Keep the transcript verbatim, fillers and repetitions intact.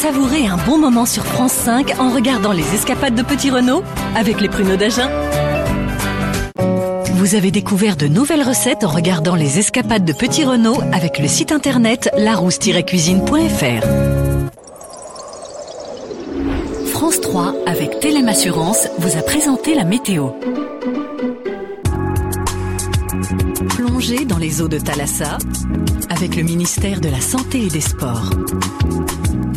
savourer un bon moment sur France cinq en regardant les escapades de Petit Renaud avec les pruneaux d'Agen. Vous avez découvert de nouvelles recettes en regardant les escapades de Petit Renaud avec le site internet larousse tiret cuisine point f r. France trois, avec Telem Assurance, vous a présenté la météo. Plongez dans les eaux de Thalassa avec le ministère de la Santé et des Sports.